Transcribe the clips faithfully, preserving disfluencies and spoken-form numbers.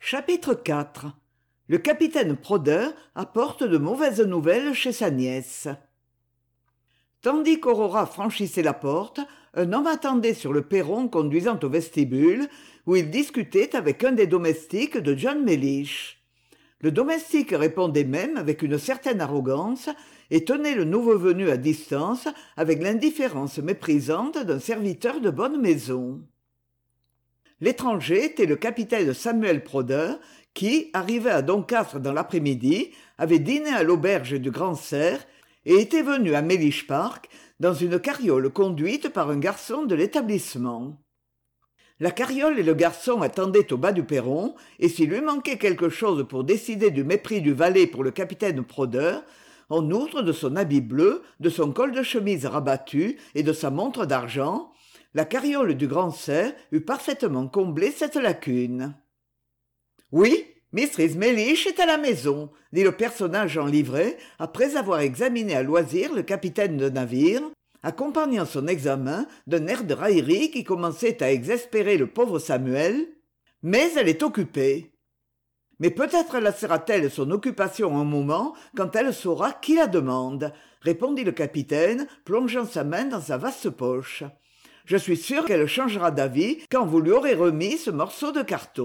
Chapitre quatre. Le capitaine Prodder apporte de mauvaises nouvelles chez sa nièce. Tandis qu'Aurora franchissait la porte, un homme attendait sur le perron conduisant au vestibule, où il discutait avec un des domestiques de John Mellish. Le domestique répondait même avec une certaine arrogance et tenait le nouveau venu à distance avec l'indifférence méprisante d'un serviteur de bonne maison. L'étranger était le capitaine Samuel Prodder, qui, arrivé à Doncaster dans l'après-midi, avait dîné à l'auberge du Grand Cerf et était venu à Mellish Park dans une carriole conduite par un garçon de l'établissement. La carriole et le garçon attendaient au bas du perron, et s'il lui manquait quelque chose pour décider du mépris du valet pour le capitaine Prodder, en outre de son habit bleu, de son col de chemise rabattu et de sa montre d'argent, la carriole du Grand Cerf eût parfaitement comblé cette lacune. « Oui, mistress Mellish est à la maison, » dit le personnage en livrée, après avoir examiné à loisir le capitaine de navire, accompagnant son examen d'un air de raillerie qui commençait à exaspérer le pauvre Samuel. « Mais elle est occupée. » « Mais peut-être laissera-t-elle son occupation un moment quand elle saura qui la demande, » répondit le capitaine, plongeant sa main dans sa vaste poche. « Je suis sûr qu'elle changera d'avis quand vous lui aurez remis ce morceau de carton. »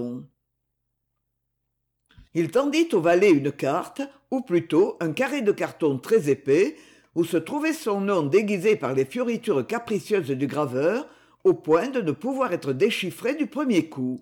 Il tendit au valet une carte, ou plutôt un carré de carton très épais, où se trouvait son nom déguisé par les fioritures capricieuses du graveur, au point de ne pouvoir être déchiffré du premier coup.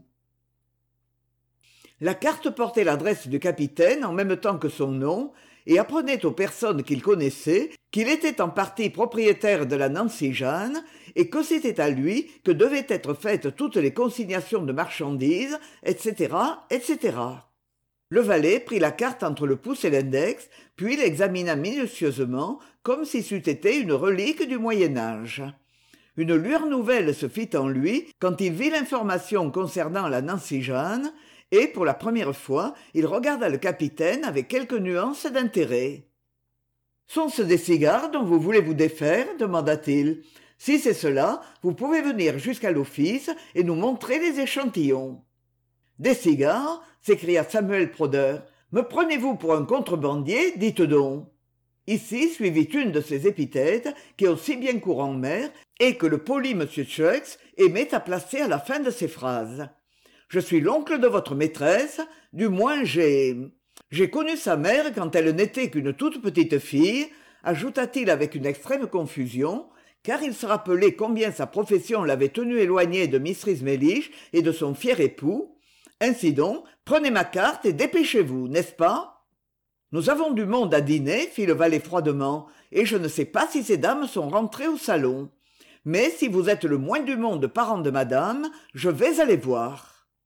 La carte portait l'adresse du capitaine en même temps que son nom, et apprenait aux personnes qu'il connaissait qu'il était en partie propriétaire de la Nancy Jeanne, et que c'était à lui que devaient être faites toutes les consignations de marchandises, et cetera, et cetera. Le valet prit la carte entre le pouce et l'index, puis l'examina minutieusement, comme si c'eût été une relique du Moyen-Âge. Une lueur nouvelle se fit en lui quand il vit l'information concernant la Nancy Jeanne, et pour la première fois il regarda le capitaine avec quelques nuances d'intérêt. « Sont-ce des cigares dont vous voulez vous défaire ?» demanda-t-il. « Si c'est cela, vous pouvez venir jusqu'à l'office et nous montrer les échantillons. »« Des cigares ?» s'écria Samuel Prodder. « Me prenez-vous pour un contrebandier, dites donc ?» Ici suivit une de ces épithètes qui ont si bien cours en mer et que le poli M. Chucks aimait à placer à la fin de ses phrases. « Je suis l'oncle de votre maîtresse, du moins j'ai... j'ai connu sa mère quand elle n'était qu'une toute petite fille, » ajouta-t-il avec une extrême confusion, car il se rappelait combien sa profession l'avait tenu éloigné de mistress Mellish et de son fier époux. « Ainsi donc, prenez ma carte et dépêchez-vous, n'est-ce pas ?»« Nous avons du monde à dîner, » fit le valet froidement, « et je ne sais pas si ces dames sont rentrées au salon. Mais si vous êtes le moins du monde parent de madame, je vais aller voir. »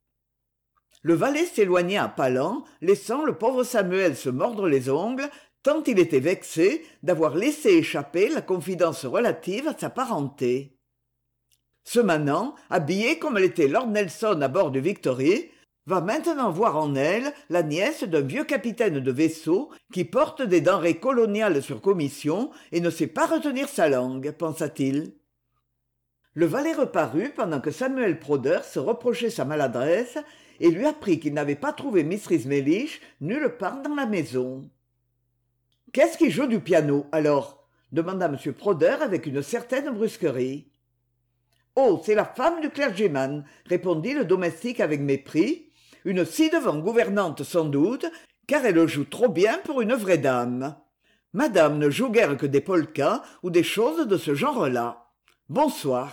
Le valet s'éloigna à pas lents, laissant le pauvre Samuel se mordre les ongles, tant il était vexé d'avoir laissé échapper la confidence relative à sa parenté. Ce manant, habillé comme l'était Lord Nelson à bord du Victory, va maintenant voir en elle la nièce d'un vieux capitaine de vaisseau qui porte des denrées coloniales sur commission et ne sait pas retenir sa langue, pensa-t-il. Le valet reparut pendant que Samuel Prodder se reprochait sa maladresse et lui apprit qu'il n'avait pas trouvé mistress Mellish nulle part dans la maison. « Qu'est-ce qui joue du piano, alors ?» demanda M. Prodder avec une certaine brusquerie. « Oh, c'est la femme du clergyman, » répondit le domestique avec mépris. « Une ci-devant gouvernante sans doute, car elle joue trop bien pour une vraie dame. Madame ne joue guère que des polkas ou des choses de ce genre-là. Bonsoir. »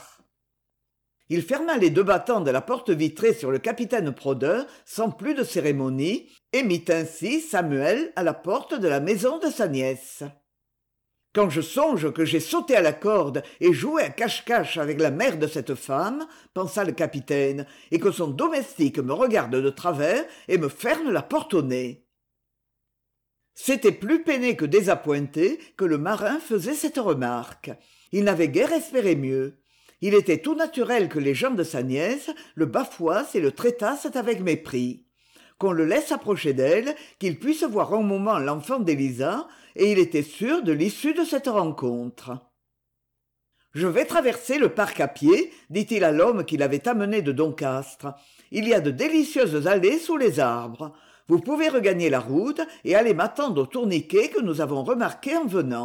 Il ferma les deux battants de la porte vitrée sur le capitaine Prodder sans plus de cérémonie et mit ainsi Samuel à la porte de la maison de sa nièce. « Quand je songe que j'ai sauté à la corde et joué à cache-cache avec la mère de cette femme, » pensa le capitaine, « et que son domestique me regarde de travers et me ferme la porte au nez. » C'était plus peiné que désappointé que le marin faisait cette remarque. Il n'avait guère espéré mieux. Il était tout naturel que les gens de sa nièce le bafouassent et le traitassent avec mépris. Qu'on le laisse approcher d'elle, qu'il puisse voir un moment l'enfant d'Élisa, et il était sûr de l'issue de cette rencontre. « Je vais traverser le parc à pied, dit-il à l'homme qui l'avait amené de Doncaster. il y a de délicieuses allées sous les arbres. Vous pouvez regagner la route et aller m'attendre au tourniquet que nous avons remarqué en venant. »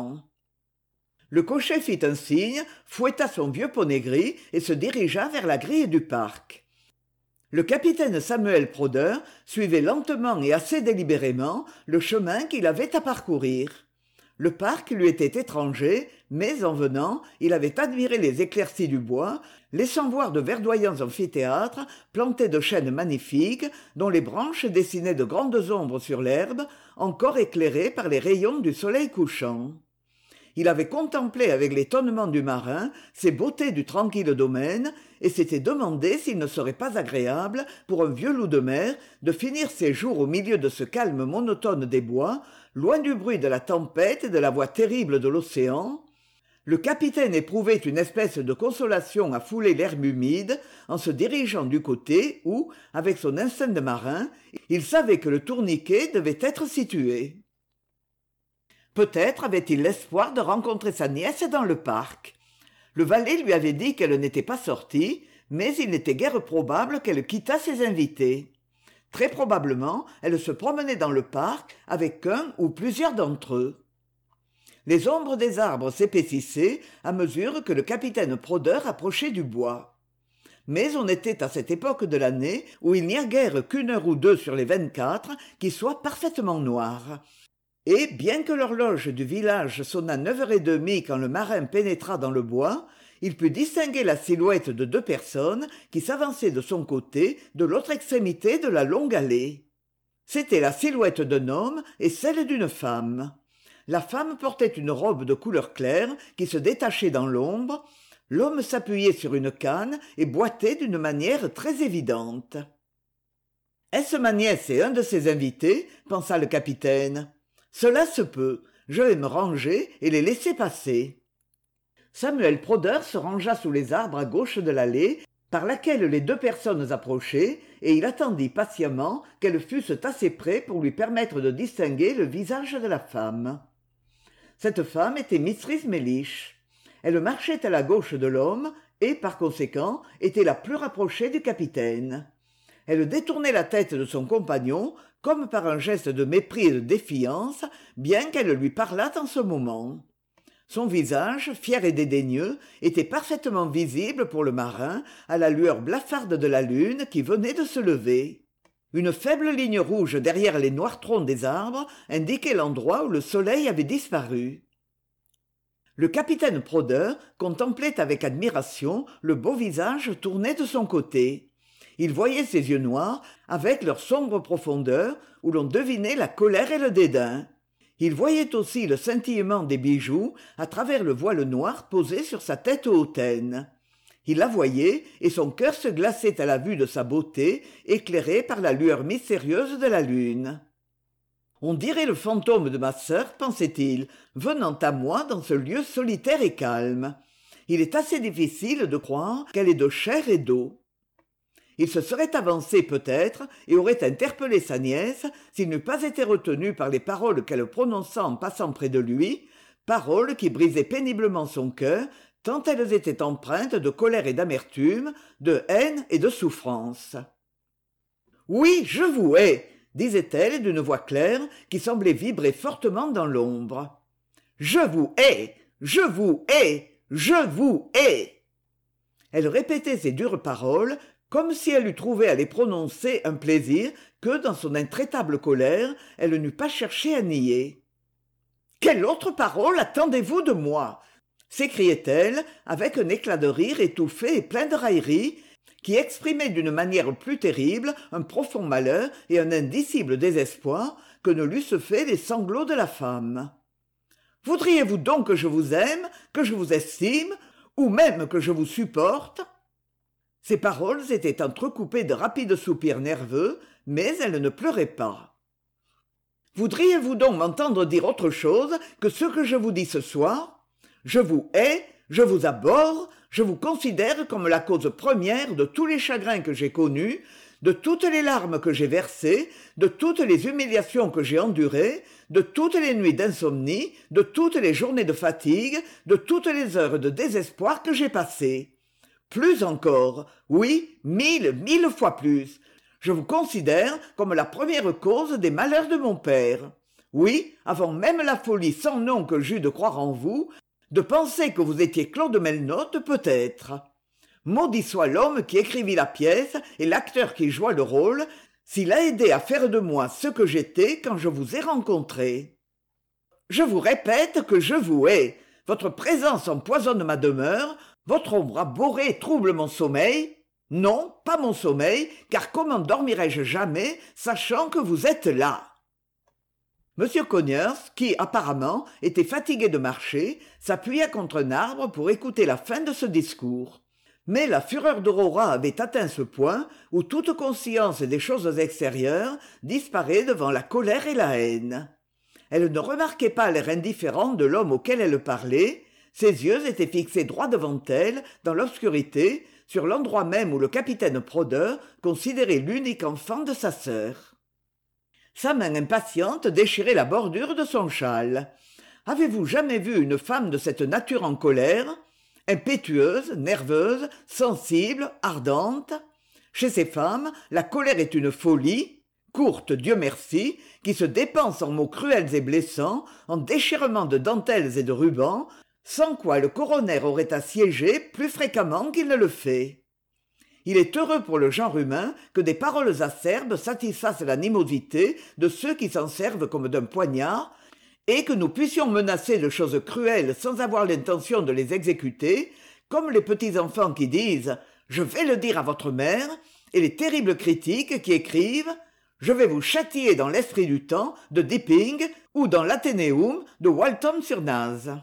Le cocher fit un signe, fouetta son vieux poney gris et se dirigea vers la grille du parc. Le capitaine Samuel Prodder suivait lentement et assez délibérément le chemin qu'il avait à parcourir. Le parc lui était étranger, mais en venant, il avait admiré les éclaircies du bois, laissant voir de verdoyants amphithéâtres plantés de chênes magnifiques, dont les branches dessinaient de grandes ombres sur l'herbe, encore éclairées par les rayons du soleil couchant. Il avait contemplé avec l'étonnement du marin ces beautés du tranquille domaine et s'était demandé s'il ne serait pas agréable pour un vieux loup de mer de finir ses jours au milieu de ce calme monotone des bois, loin du bruit de la tempête et de la voix terrible de l'océan. Le capitaine éprouvait une espèce de consolation à fouler l'herbe humide en se dirigeant du côté où, avec son instinct de marin, il savait que le tourniquet devait être situé. Peut-être avait-il l'espoir de rencontrer sa nièce dans le parc. Le valet lui avait dit qu'elle n'était pas sortie, mais il n'était guère probable qu'elle quittât ses invités. Très probablement, elle se promenait dans le parc avec un ou plusieurs d'entre eux. Les ombres des arbres s'épaississaient à mesure que le capitaine Prodder approchait du bois. Mais on était à cette époque de l'année où il n'y a guère qu'une heure ou deux sur les vingt-quatre qui soit parfaitement noire. Et, bien que l'horloge du village sonnât neuf heures trente quand le marin pénétra dans le bois, il put distinguer la silhouette de deux personnes qui s'avançaient de son côté de l'autre extrémité de la longue allée. C'était la silhouette d'un homme et celle d'une femme. La femme portait une robe de couleur claire qui se détachait dans l'ombre. L'homme s'appuyait sur une canne et boitait d'une manière très évidente. « Est-ce ma nièce et un de ses invités ?» pensa le capitaine. « Cela se peut. Je vais me ranger et les laisser passer. » Samuel Prodder se rangea sous les arbres à gauche de l'allée par laquelle les deux personnes approchaient, et il attendit patiemment qu'elles fussent assez près pour lui permettre de distinguer le visage de la femme. Cette femme était Mistress Mellish. Elle marchait à la gauche de l'homme et, par conséquent, était la plus rapprochée du capitaine. Elle détournait la tête de son compagnon comme par un geste de mépris et de défiance, bien qu'elle lui parlât en ce moment. Son visage, fier et dédaigneux, était parfaitement visible pour le marin à la lueur blafarde de la lune qui venait de se lever. Une faible ligne rouge derrière les noirs troncs des arbres indiquait l'endroit où le soleil avait disparu. Le capitaine Prodder contemplait avec admiration le beau visage tourné de son côté. Il voyait ses yeux noirs avec leur sombre profondeur où l'on devinait la colère et le dédain. Il voyait aussi le scintillement des bijoux à travers le voile noir posé sur sa tête hautaine. Il la voyait et son cœur se glaçait à la vue de sa beauté éclairée par la lueur mystérieuse de la lune. « On dirait le fantôme de ma sœur, pensait-il, venant à moi dans ce lieu solitaire et calme. Il est assez difficile de croire qu'elle est de chair et d'eau. » Il se serait avancé peut-être et aurait interpellé sa nièce s'il n'eût pas été retenu par les paroles qu'elle prononça en passant près de lui, paroles qui brisaient péniblement son cœur, tant elles étaient empreintes de colère et d'amertume, de haine et de souffrance. « Oui, je vous hais !» disait-elle d'une voix claire qui semblait vibrer fortement dans l'ombre. « Je vous hais ! Je vous hais ! Je vous hais !» Elle répétait ces dures paroles comme si elle eût trouvé à les prononcer un plaisir que, dans son intraitable colère, elle n'eût pas cherché à nier. « Quelle autre parole attendez-vous de moi ?» s'écriait-elle, avec un éclat de rire étouffé et plein de raillerie, qui exprimait d'une manière plus terrible un profond malheur et un indicible désespoir que ne l'eussent fait les sanglots de la femme. « Voudriez-vous donc que je vous aime, que je vous estime, ou même que je vous supporte ?» Ces paroles étaient entrecoupées de rapides soupirs nerveux, mais elle ne pleurait pas. « Voudriez-vous donc m'entendre dire autre chose que ce que je vous dis ce soir ? Je vous hais, je vous abhorre, je vous considère comme la cause première de tous les chagrins que j'ai connus, de toutes les larmes que j'ai versées, de toutes les humiliations que j'ai endurées, de toutes les nuits d'insomnie, de toutes les journées de fatigue, de toutes les heures de désespoir que j'ai passées. Plus encore, oui, mille, mille fois plus. Je vous considère comme la première cause des malheurs de mon père. Oui, avant même la folie sans nom que j'eus de croire en vous, de penser que vous étiez Claude Melnotte peut-être. Maudit soit l'homme qui écrivit la pièce et l'acteur qui joua le rôle, s'il a aidé à faire de moi ce que j'étais quand je vous ai rencontré. Je vous répète que je vous hais. Votre présence empoisonne ma demeure, votre ombre abhorrée trouble mon sommeil. Non, pas mon sommeil, car comment dormirais-je jamais, sachant que vous êtes là? Monsieur Conyers, qui, apparemment, était fatigué de marcher, s'appuya contre un arbre pour écouter la fin de ce discours. Mais la fureur d'Aurora avait atteint ce point où toute conscience des choses extérieures disparaît devant la colère et la haine. Elle ne remarquait pas l'air indifférent de l'homme auquel elle parlait, ses yeux étaient fixés droit devant elle, dans l'obscurité, sur l'endroit même où le capitaine Prodder considérait l'unique enfant de sa sœur. Sa main impatiente déchirait la bordure de son châle. Avez-vous jamais vu une femme de cette nature en colère? Impétueuse, nerveuse, sensible, ardente. Chez ces femmes, la colère est une folie, courte, Dieu merci, qui se dépense en mots cruels et blessants, en déchirements de dentelles et de rubans, sans quoi le coroner aurait à siéger plus fréquemment qu'il ne le fait. Il est heureux pour le genre humain que des paroles acerbes satisfassent l'animosité de ceux qui s'en servent comme d'un poignard, et que nous puissions menacer de choses cruelles sans avoir l'intention de les exécuter, comme les petits-enfants qui disent « Je vais le dire à votre mère » et les terribles critiques qui écrivent « Je vais vous châtier dans l'esprit du temps » de Deeping ou dans l'Athénéum de Waltham-sur-Naze.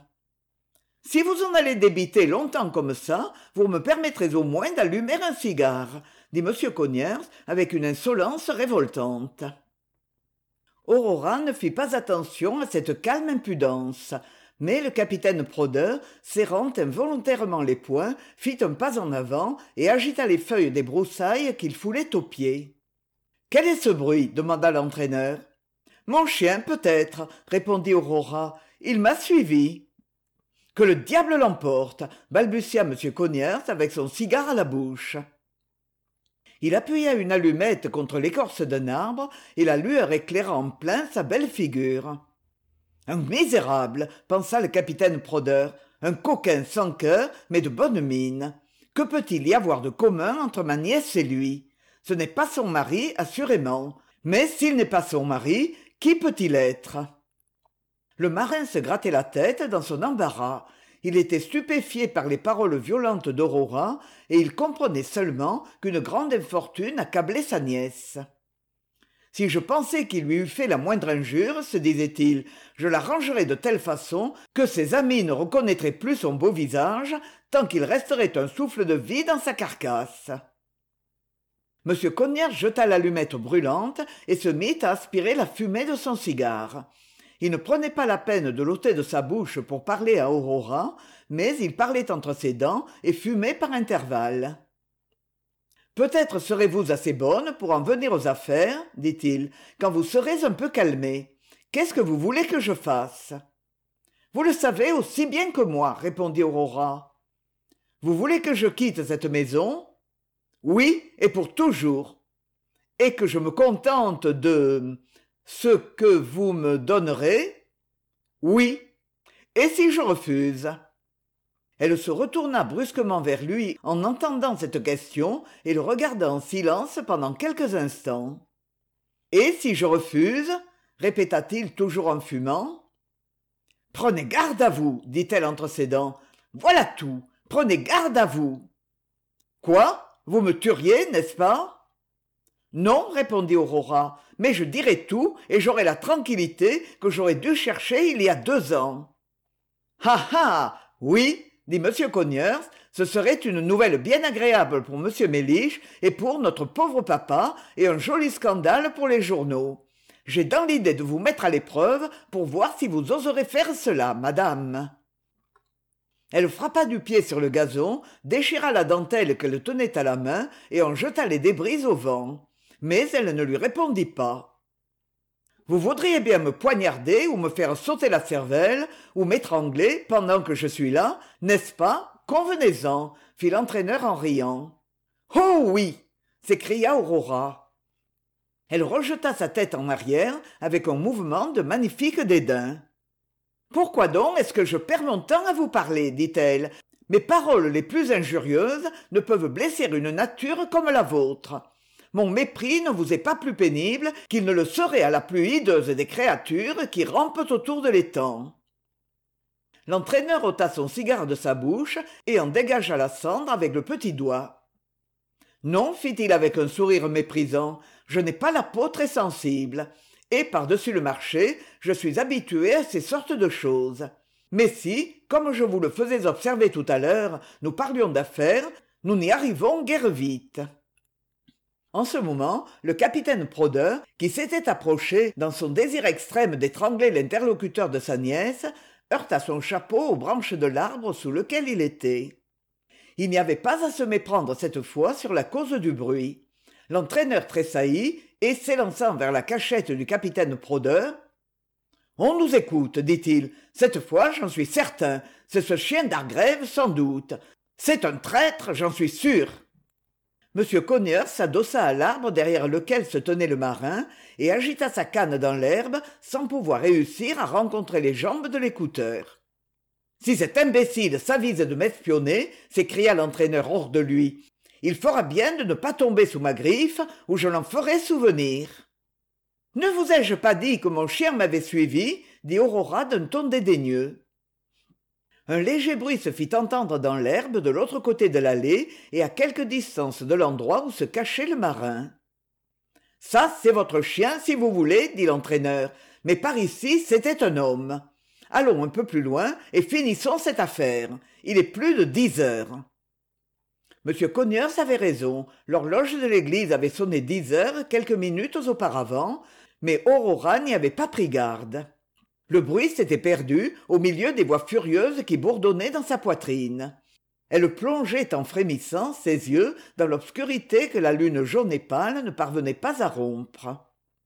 Si vous en allez débiter longtemps comme ça, vous me permettrez au moins d'allumer un cigare, dit M. Conyers avec une insolence révoltante. Aurora ne fit pas attention à cette calme impudence, mais le capitaine Prodder, serrant involontairement les poings, fit un pas en avant et agita les feuilles des broussailles qu'il foulait aux pieds. « Quel est ce bruit » demanda l'entraîneur. « Mon chien, peut-être, » répondit Aurora. « Il m'a suivi. » « Que le diable l'emporte !» balbutia M. Conyers avec son cigare à la bouche. Il appuya une allumette contre l'écorce d'un arbre et la lueur éclaira en plein sa belle figure. « Un misérable !» pensa le capitaine Prodder, « un coquin sans cœur, mais de bonne mine. Que peut-il y avoir de commun entre ma nièce et lui? Ce n'est pas son mari, assurément. Mais s'il n'est pas son mari, qui peut-il être ?» Le marin se grattait la tête dans son embarras. Il était stupéfié par les paroles violentes d'Aurora et il comprenait seulement qu'une grande infortune accablait sa nièce. « Si je pensais qu'il lui eût fait la moindre injure, se disait-il, je l'arrangerais de telle façon que ses amis ne reconnaîtraient plus son beau visage tant qu'il resterait un souffle de vie dans sa carcasse. » M. Conyers jeta l'allumette brûlante et se mit à aspirer la fumée de son cigare. Il ne prenait pas la peine de l'ôter de sa bouche pour parler à Aurora, mais il parlait entre ses dents et fumait par intervalles. « Peut-être serez-vous assez bonne pour en venir aux affaires, dit-il, quand vous serez un peu calmée. Qu'est-ce que vous voulez que je fasse ?»« Vous le savez aussi bien que moi, répondit Aurora. « Vous voulez que je quitte cette maison ? Oui, et pour toujours. Et que je me contente de... ce que vous me donnerez ? Oui. Et si je refuse ? » Elle se retourna brusquement vers lui en entendant cette question et le regarda en silence pendant quelques instants. « Et si je refuse ?» répéta-t-il toujours en fumant. « Prenez garde à vous, dit-elle entre ses dents. Voilà tout. Prenez garde à vous. Quoi ? Vous me tueriez, n'est-ce pas ? Non, répondit Aurora, mais je dirai tout et j'aurai la tranquillité que j'aurais dû chercher il y a deux ans. Ah ah, oui, dit M. Conyers, ce serait une nouvelle bien agréable pour M. Mellish et pour notre pauvre papa et un joli scandale pour les journaux. J'ai dans l'idée de vous mettre à l'épreuve pour voir si vous oserez faire cela, madame. Elle frappa du pied sur le gazon, déchira la dentelle qu'elle tenait à la main et en jeta les débris au vent. Mais elle ne lui répondit pas. « Vous voudriez bien me poignarder ou me faire sauter la cervelle ou m'étrangler pendant que je suis là, n'est-ce pas ? convenez-en, fit l'entraîneur en riant. Oh oui, s'écria Aurora. Elle rejeta sa tête en arrière avec un mouvement de magnifique dédain. Pourquoi donc est-ce que je perds mon temps à vous parler, dit-elle. Mes paroles les plus injurieuses ne peuvent blesser une nature comme la vôtre. Mon mépris ne vous est pas plus pénible qu'il ne le serait à la plus hideuse des créatures qui rampent autour de l'étang. L'entraîneur ôta son cigare de sa bouche et en dégagea la cendre avec le petit doigt. Non, fit-il avec un sourire méprisant, je n'ai pas la peau très sensible, et par-dessus le marché, je suis habitué à ces sortes de choses. Mais si, comme je vous le faisais observer tout à l'heure, nous parlions d'affaires, nous n'y arrivons guère vite. En ce moment, le capitaine Prodder, qui s'était approché dans son désir extrême d'étrangler l'interlocuteur de sa nièce, heurta son chapeau aux branches de l'arbre sous lequel il était. Il n'y avait pas à se méprendre cette fois sur la cause du bruit. L'entraîneur tressaillit et, s'élançant vers la cachette du capitaine Prodder, « On nous écoute, dit-il. Cette fois, j'en suis certain. C'est ce chien d'Hargrave, sans doute. C'est un traître, j'en suis sûr. » M. Conyers s'adossa à l'arbre derrière lequel se tenait le marin et agita sa canne dans l'herbe sans pouvoir réussir à rencontrer les jambes de l'écouteur. « Si cet imbécile s'avise de m'espionner, s'écria l'entraîneur hors de lui, il fera bien de ne pas tomber sous ma griffe ou je l'en ferai souvenir. » « Ne vous ai-je pas dit que mon chien m'avait suivi ?» dit Aurora d'un ton dédaigneux. Un léger bruit se fit entendre dans l'herbe de l'autre côté de l'allée et à quelque distance de l'endroit où se cachait le marin. « Ça, c'est votre chien, si vous voulez, dit l'entraîneur, mais par ici, c'était un homme. Allons un peu plus loin et finissons cette affaire. Il est plus de dix heures. » M. Conyers avait raison, l'horloge de l'église avait sonné dix heures quelques minutes auparavant, mais Aurora n'y avait pas pris garde. Le bruit s'était perdu au milieu des voix furieuses qui bourdonnaient dans sa poitrine. Elle plongeait en frémissant ses yeux dans l'obscurité que la lune jaune et pâle ne parvenait pas à rompre.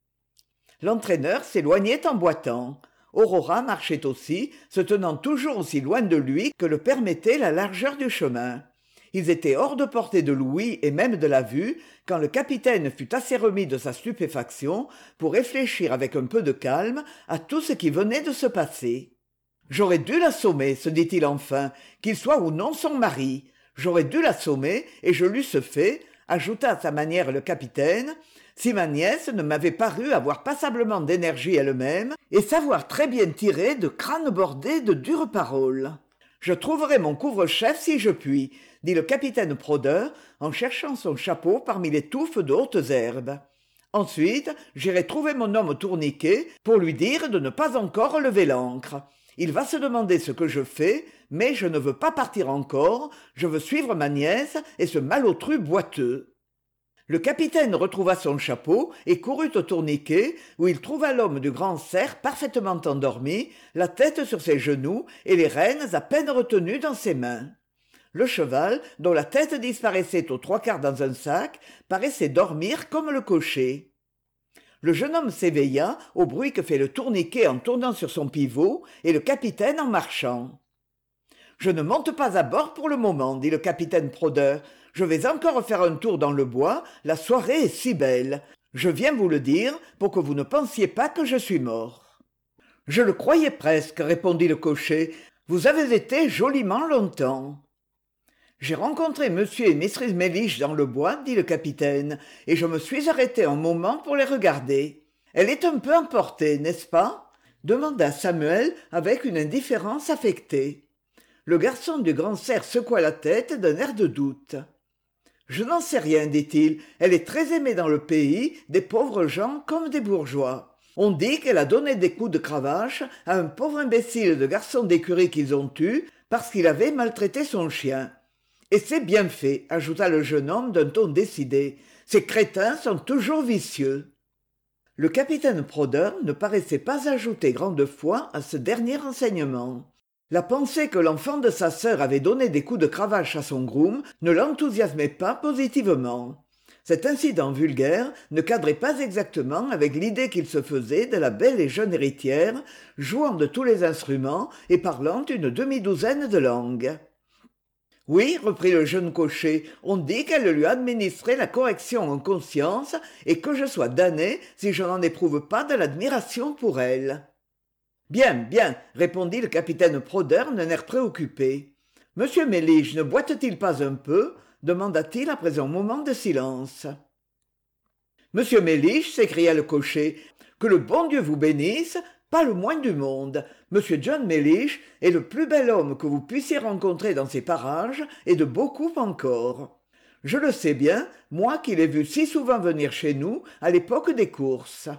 L'entraîneur s'éloignait en boitant. Aurora marchait aussi, se tenant toujours aussi loin de lui que le permettait la largeur du chemin. Ils étaient hors de portée de l'ouïe et même de la vue quand le capitaine fut assez remis de sa stupéfaction pour réfléchir avec un peu de calme à tout ce qui venait de se passer. « J'aurais dû l'assommer, se dit-il enfin, qu'il soit ou non son mari. J'aurais dû l'assommer et je l'eusse fait, ajouta à sa manière le capitaine, si ma nièce ne m'avait paru avoir passablement d'énergie elle-même et savoir très bien tirer de crânes bordés de dures paroles. Je trouverai mon couvre-chef si je puis, dit le capitaine Prodder en cherchant son chapeau parmi les touffes de hautes herbes. Ensuite, j'irai trouver mon homme tourniquet pour lui dire de ne pas encore lever l'ancre. Il va se demander ce que je fais, mais je ne veux pas partir encore, je veux suivre ma nièce et ce malotru boiteux. » Le capitaine retrouva son chapeau et courut au tourniquet, où il trouva l'homme du grand cerf parfaitement endormi, la tête sur ses genoux et les rênes à peine retenues dans ses mains. Le cheval, dont la tête disparaissait aux trois quarts dans un sac, paraissait dormir comme le cocher. Le jeune homme s'éveilla au bruit que fait le tourniquet en tournant sur son pivot et le capitaine en marchant. « Je ne monte pas à bord pour le moment, dit le capitaine Prodder. Je vais encore faire un tour dans le bois, la soirée est si belle. Je viens vous le dire pour que vous ne pensiez pas que je suis mort. »« Je le croyais presque, répondit le cocher. Vous avez été joliment longtemps. »« J'ai rencontré monsieur et Mrs Mellish dans le bois, dit le capitaine, et je me suis arrêté un moment pour les regarder. Elle est un peu emportée, n'est-ce pas ? Demanda Samuel avec une indifférence affectée. Le garçon du grand cerf secoua la tête d'un air de doute. « Je n'en sais rien, dit-il. Elle est très aimée dans le pays, des pauvres gens comme des bourgeois. On dit qu'elle a donné des coups de cravache à un pauvre imbécile de garçon d'écurie qu'ils ont eu parce qu'il avait maltraité son chien. Et c'est bien fait, ajouta le jeune homme d'un ton décidé. Ces crétins sont toujours vicieux. » Le capitaine Prodder ne paraissait pas ajouter grande foi à ce dernier renseignement. La pensée que l'enfant de sa sœur avait donné des coups de cravache à son groom ne l'enthousiasmait pas positivement. Cet incident vulgaire ne cadrait pas exactement avec l'idée qu'il se faisait de la belle et jeune héritière, jouant de tous les instruments et parlant une demi-douzaine de langues. Oui, reprit le jeune cocher, on dit qu'elle lui a administré la correction en conscience et que je sois damné si je n'en éprouve pas de l'admiration pour elle. Bien, bien, répondit le capitaine Prodder d'un air préoccupé. Monsieur Mélige ne boite-t-il pas un peu demanda-t-il après un moment de silence. Monsieur Mélige, s'écria le cocher, que le bon Dieu vous bénisse, pas le moins du monde. Monsieur John Mellish est le plus bel homme que vous puissiez rencontrer dans ces parages, et de beaucoup encore. Je le sais bien, moi qui l'ai vu si souvent venir chez nous à l'époque des courses.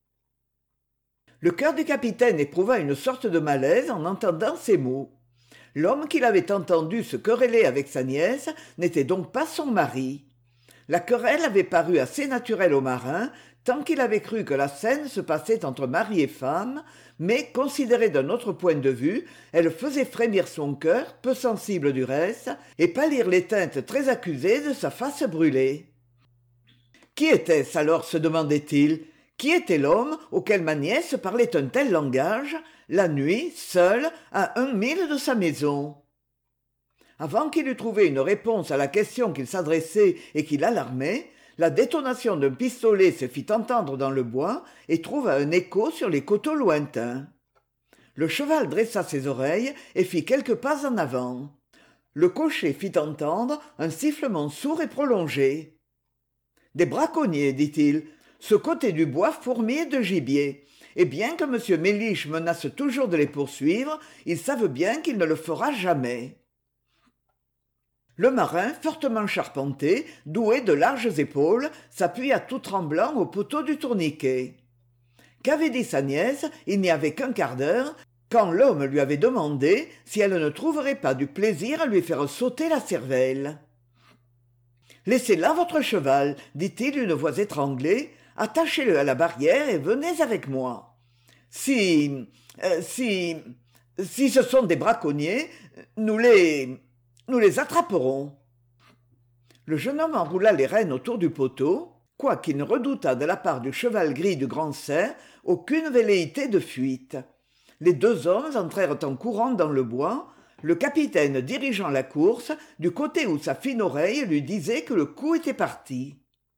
Le cœur du capitaine éprouva une sorte de malaise en entendant ces mots. L'homme qu'il avait entendu se quereller avec sa nièce n'était donc pas son mari. La querelle avait paru assez naturelle au marin, tant qu'il avait cru que la scène se passait entre mari et femme, mais, considérée d'un autre point de vue, elle faisait frémir son cœur, peu sensible du reste, et pâlir les teintes très accusées de sa face brûlée. Qui était-ce alors, se demandait-il? Qui était l'homme auquel ma nièce parlait un tel langage, la nuit, seule, à un mille de sa maison? Avant qu'il eût trouvé une réponse à la question qu'il s'adressait et qui l'alarmait, la détonation d'un pistolet se fit entendre dans le bois et trouva un écho sur les coteaux lointains. Le cheval dressa ses oreilles et fit quelques pas en avant. Le cocher fit entendre un sifflement sourd et prolongé. « Des braconniers, dit-il. Ce côté du bois fourmille de gibier. Et bien que M. Méliche menace toujours de les poursuivre, ils savent bien qu'il ne le fera jamais. » Le marin, fortement charpenté, doué de larges épaules, s'appuya tout tremblant au poteau du tourniquet. Qu'avait dit sa nièce, il n'y avait qu'un quart d'heure, quand l'homme lui avait demandé si elle ne trouverait pas du plaisir à lui faire sauter la cervelle. « Laissez là votre cheval, dit-il d'une voix étranglée, attachez-le à la barrière et venez avec moi. Si... Euh, si... si ce sont des braconniers, nous les... nous les attraperons. » Le jeune homme enroula les rênes autour du poteau, quoiqu'il ne redoutât de la part du cheval gris du grand cerf aucune velléité de fuite. Les deux hommes entrèrent en courant dans le bois, le capitaine dirigeant la course du côté où sa fine oreille lui disait que le coup était parti.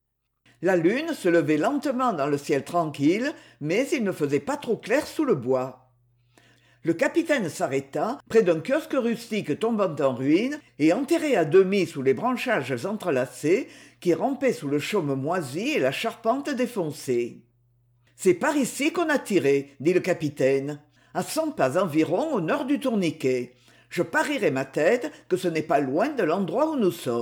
La lune se levait lentement dans le ciel tranquille, mais il ne faisait pas trop clair sous le bois. Le capitaine s'arrêta près d'un kiosque rustique tombant en ruine et enterré à demi sous les branchages entrelacés qui rampaient sous le chaume moisi et la charpente défoncée. « C'est par ici qu'on a tiré, dit le capitaine, à cent pas environ au nord du tourniquet. Je parierais ma tête que ce n'est pas loin de l'endroit où nous sommes. »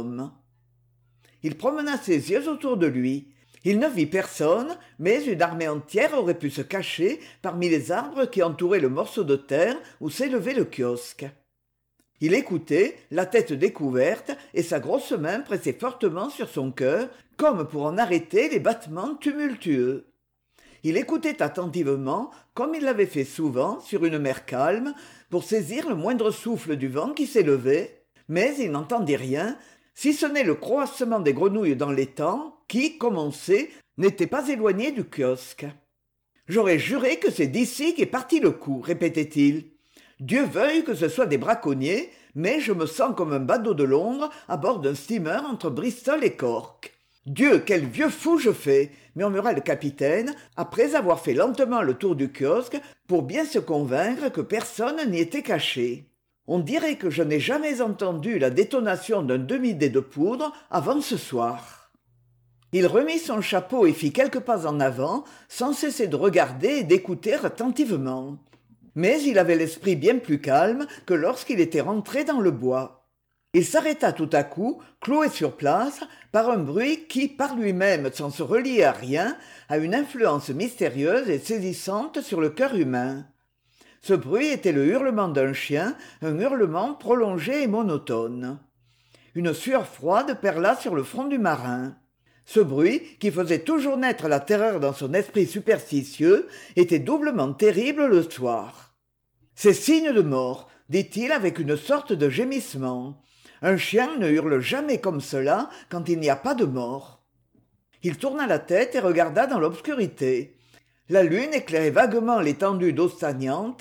Il promena ses yeux autour de lui. Il ne vit personne, mais une armée entière aurait pu se cacher parmi les arbres qui entouraient le morceau de terre où s'élevait le kiosque. Il écoutait, la tête découverte, et sa grosse main pressait fortement sur son cœur, comme pour en arrêter les battements tumultueux. Il écoutait attentivement, comme il l'avait fait souvent, sur une mer calme, pour saisir le moindre souffle du vent qui s'élevait, mais il n'entendit rien, si ce n'est le croassement des grenouilles dans l'étang, qui, comme on sait, n'était pas éloigné du kiosque. « J'aurais juré que c'est d'ici qu'est parti le coup, répétait-il. Dieu veuille que ce soit des braconniers, mais je me sens comme un badaud de Londres à bord d'un steamer entre Bristol et Cork. Dieu, quel vieux fou je fais, murmura le capitaine, après avoir fait lentement le tour du kiosque pour bien se convaincre que personne n'y était caché. On dirait que je n'ai jamais entendu la détonation d'un demi-dé de poudre avant ce soir. Il remit son chapeau et fit quelques pas en avant, sans cesser de regarder et d'écouter attentivement. Mais il avait l'esprit bien plus calme que lorsqu'il était rentré dans le bois. Il s'arrêta tout à coup, cloué sur place, par un bruit qui, par lui-même, sans se relier à rien, a une influence mystérieuse et saisissante sur le cœur humain. Ce bruit était le hurlement d'un chien, un hurlement prolongé et monotone. Une sueur froide perla sur le front du marin. Ce bruit, qui faisait toujours naître la terreur dans son esprit superstitieux, était doublement terrible le soir. « C'est signe de mort, » dit-il avec une sorte de gémissement. « Un chien ne hurle jamais comme cela quand il n'y a pas de mort. » Il tourna la tête et regarda dans l'obscurité. La lune éclairait vaguement l'étendue d'eau stagnante,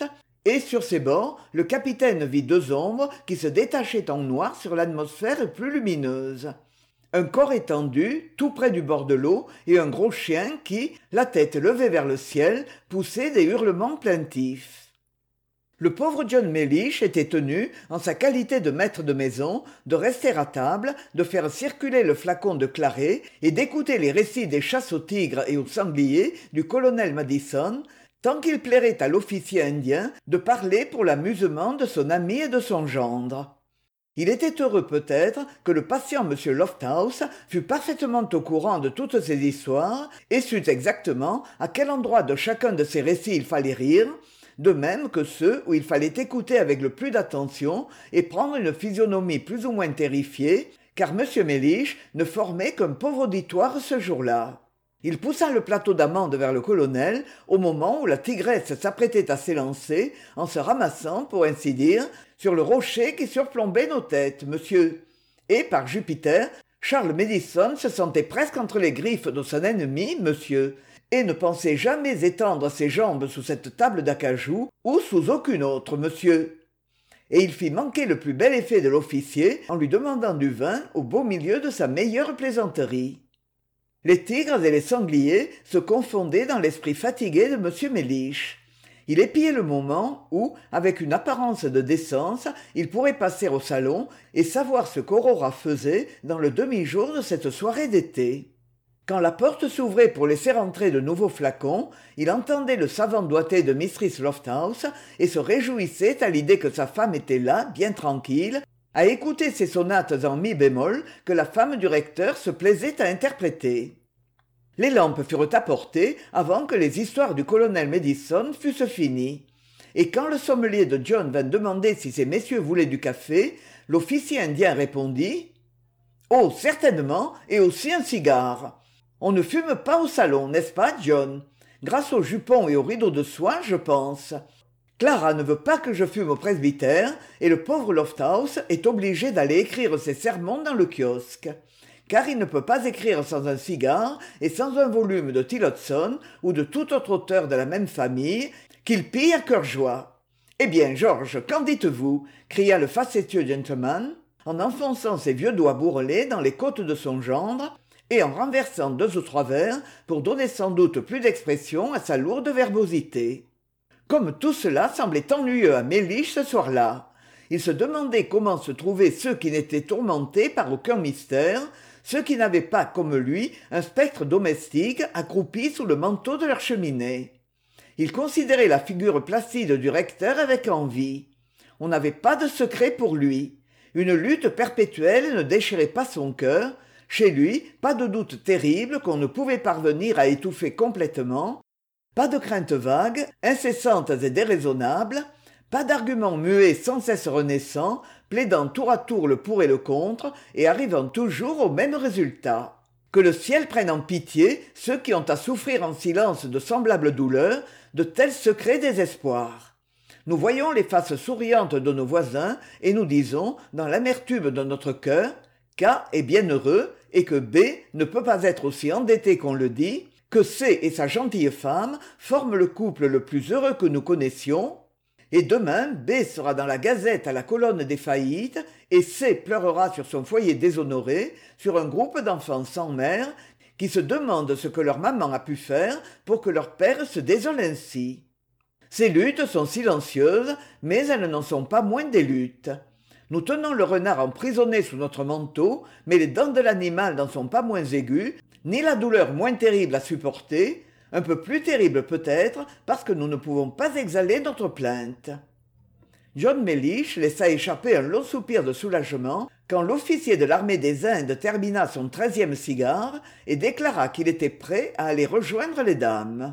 et sur ses bords le capitaine vit deux ombres qui se détachaient en noir sur l'atmosphère plus lumineuse. Un corps étendu, tout près du bord de l'eau, et un gros chien qui, la tête levée vers le ciel, poussait des hurlements plaintifs. Le pauvre John Mellish était tenu, en sa qualité de maître de maison, de rester à table, de faire circuler le flacon de claret et d'écouter les récits des chasses aux tigres et aux sangliers du colonel Madison, tant qu'il plairait à l'officier indien de parler pour l'amusement de son ami et de son gendre. Il était heureux peut-être que le patient M. Lofthouse fût parfaitement au courant de toutes ces histoires et sût exactement à quel endroit de chacun de ces récits il fallait rire, de même que ceux où il fallait écouter avec le plus d'attention et prendre une physionomie plus ou moins terrifiée, car M. Mellish ne formait qu'un pauvre auditoire ce jour-là. Il poussa le plateau d'amandes vers le colonel au moment où la tigresse s'apprêtait à s'élancer en se ramassant, pour ainsi dire, sur le rocher qui surplombait nos têtes, monsieur. Et, par Jupiter, Charles Madison se sentait presque entre les griffes de son ennemi, monsieur, et ne pensait jamais étendre ses jambes sous cette table d'acajou ou sous aucune autre, monsieur. Et il fit manquer le plus bel effet de l'officier en lui demandant du vin au beau milieu de sa meilleure plaisanterie. Les tigres et les sangliers se confondaient dans l'esprit fatigué de M. Mellish. Il épiait le moment où, avec une apparence de décence, il pourrait passer au salon et savoir ce qu'Aurora faisait dans le demi-jour de cette soirée d'été. Quand la porte s'ouvrait pour laisser entrer de nouveaux flacons, il entendait le savant doigté de Mistress Lofthouse et se réjouissait à l'idée que sa femme était là, bien tranquille, à écouter ces sonates en mi bémol que la femme du recteur se plaisait à interpréter. Les lampes furent apportées avant que les histoires du colonel Madison fussent finies, et quand le sommelier de John vint demander si ces messieurs voulaient du café, l'officier indien répondit « Oh, certainement, et aussi un cigare. On ne fume pas au salon, n'est-ce pas, John? Grâce aux jupons et aux rideaux de soie, je pense. Clara ne veut pas que je fume au presbytère, et le pauvre Lofthouse est obligé d'aller écrire ses sermons dans le kiosque. Car il ne peut pas écrire sans un cigare et sans un volume de Tillotson ou de tout autre auteur de la même famille, qu'il pille à cœur joie. Eh bien, George, qu'en dites-vous? Cria le facétieux gentleman, en enfonçant ses vieux doigts bourrelets dans les côtes de son gendre et en renversant deux ou trois verres pour donner sans doute plus d'expression à sa lourde verbosité. Comme tout cela semblait ennuyeux à Mellish ce soir-là. Il se demandait comment se trouvaient ceux qui n'étaient tourmentés par aucun mystère, ceux qui n'avaient pas, comme lui, un spectre domestique accroupi sous le manteau de leur cheminée. Il considérait la figure placide du recteur avec envie. On n'avait pas de secret pour lui. Une lutte perpétuelle ne déchirait pas son cœur. Chez lui, pas de doute terrible qu'on ne pouvait parvenir à étouffer complètement, pas de craintes vagues, incessantes et déraisonnables, pas d'arguments muets sans cesse renaissants, plaidant tour à tour le pour et le contre, et arrivant toujours au même résultat. Que le ciel prenne en pitié ceux qui ont à souffrir en silence de semblables douleurs, de tels secrets désespoirs. Nous voyons les faces souriantes de nos voisins, et nous disons, dans l'amertume de notre cœur, qu'A est bien heureux, et que B ne peut pas être aussi endetté qu'on le dit, que C et sa gentille femme forment le couple le plus heureux que nous connaissions, et demain B sera dans la gazette à la colonne des faillites, et C pleurera sur son foyer déshonoré, sur un groupe d'enfants sans mère, qui se demandent ce que leur maman a pu faire pour que leur père se désole ainsi. Ces luttes sont silencieuses, mais elles n'en sont pas moins des luttes. Nous tenons le renard emprisonné sous notre manteau, mais les dents de l'animal n'en sont pas moins aiguës, ni la douleur moins terrible à supporter, un peu plus terrible peut-être parce que nous ne pouvons pas exhaler notre plainte. John Mellish laissa échapper un long soupir de soulagement quand l'officier de l'armée des Indes termina son treizième cigare et déclara qu'il était prêt à aller rejoindre les dames.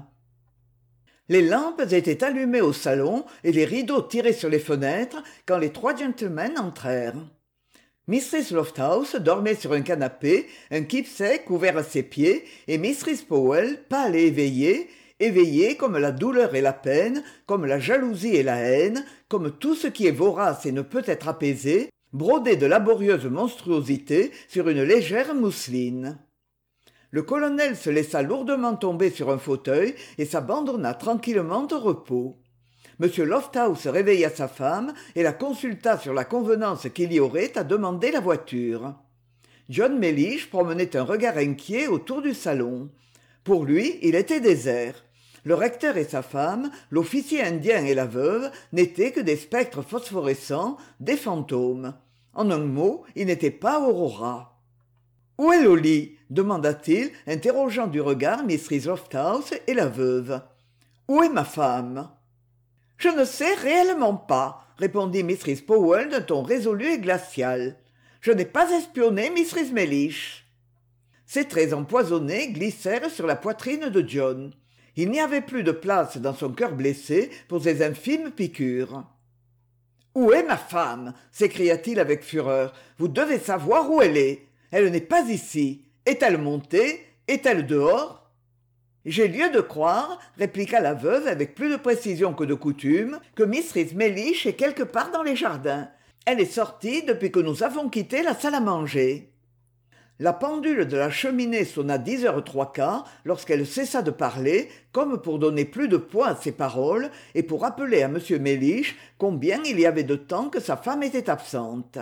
Les lampes étaient allumées au salon et les rideaux tirés sur les fenêtres quand les trois gentlemen entrèrent. Mistress Lofthouse dormait sur un canapé, un keepsake ouvert à ses pieds, et Mistress Powell, pâle et éveillée, éveillée comme la douleur et la peine, comme la jalousie et la haine, comme tout ce qui est vorace et ne peut être apaisé, brodée de laborieuses monstruosités sur une légère mousseline. Le colonel se laissa lourdement tomber sur un fauteuil et s'abandonna tranquillement au repos. M. Lofthouse réveilla sa femme et la consulta sur la convenance qu'il y aurait à demander la voiture. John Mellish promenait un regard inquiet autour du salon. Pour lui, il était désert. Le recteur et sa femme, l'officier indien et la veuve n'étaient que des spectres phosphorescents, des fantômes. En un mot, il n'était pas Aurora. « Où est Lolly ?» demanda-t-il, interrogeant du regard Mrs. Lofthouse et la veuve. « Où est ma femme ?» « Je ne sais réellement pas, » répondit Mistress Powell d'un ton résolu et glacial. « Je n'ai pas espionné Mistress Mellish. » Ses traits empoisonnés glissèrent sur la poitrine de John. Il n'y avait plus de place dans son cœur blessé pour ces infimes piqûres. « Où est ma femme ?» s'écria-t-il avec fureur. « Vous devez savoir où elle est. Elle n'est pas ici. Est-elle montée? Est-elle dehors ?» « J'ai lieu de croire, » répliqua la veuve avec plus de précision que de coutume, « que Mistress Mellish est quelque part dans les jardins. Elle est sortie depuis que nous avons quitté la salle à manger. » La pendule de la cheminée sonna dix heures trois quarts lorsqu'elle cessa de parler, comme pour donner plus de poids à ses paroles et pour rappeler à M. Mellish combien il y avait de temps que sa femme était absente.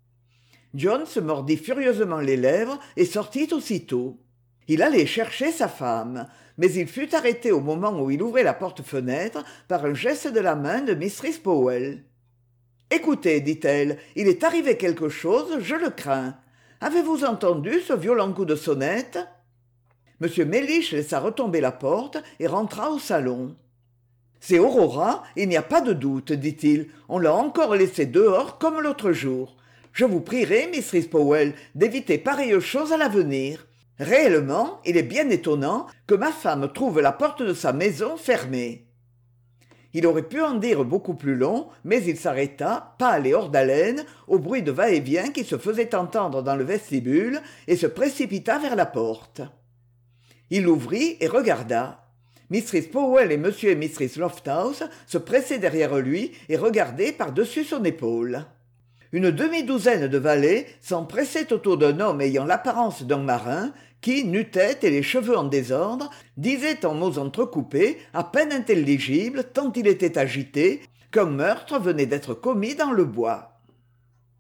John se mordit furieusement les lèvres et sortit aussitôt. Il allait chercher sa femme, mais il fut arrêté au moment où il ouvrait la porte-fenêtre par un geste de la main de Mistress Powell. « Écoutez, dit-elle, il est arrivé quelque chose, je le crains. Avez-vous entendu ce violent coup de sonnette ?» M. Mellish laissa retomber la porte et rentra au salon. « C'est Aurora, il n'y a pas de doute, dit-il. On l'a encore laissée dehors comme l'autre jour. Je vous prierai, Mistress Powell, d'éviter pareille chose à l'avenir. Réellement, il est bien étonnant que ma femme trouve la porte de sa maison fermée. » Il aurait pu en dire beaucoup plus long, mais il s'arrêta, pâle et hors d'haleine, au bruit de va-et-vient qui se faisait entendre dans le vestibule, et se précipita vers la porte. Il l'ouvrit et regarda. Mistress Powell et M. et Mistress Lofthouse se pressaient derrière lui et regardaient par-dessus son épaule. Une demi-douzaine de valets s'empressaient autour d'un homme ayant l'apparence d'un marin, qui, nu-tête et les cheveux en désordre, disait en mots entrecoupés, à peine intelligibles tant il était agité, qu'un meurtre venait d'être commis dans le bois.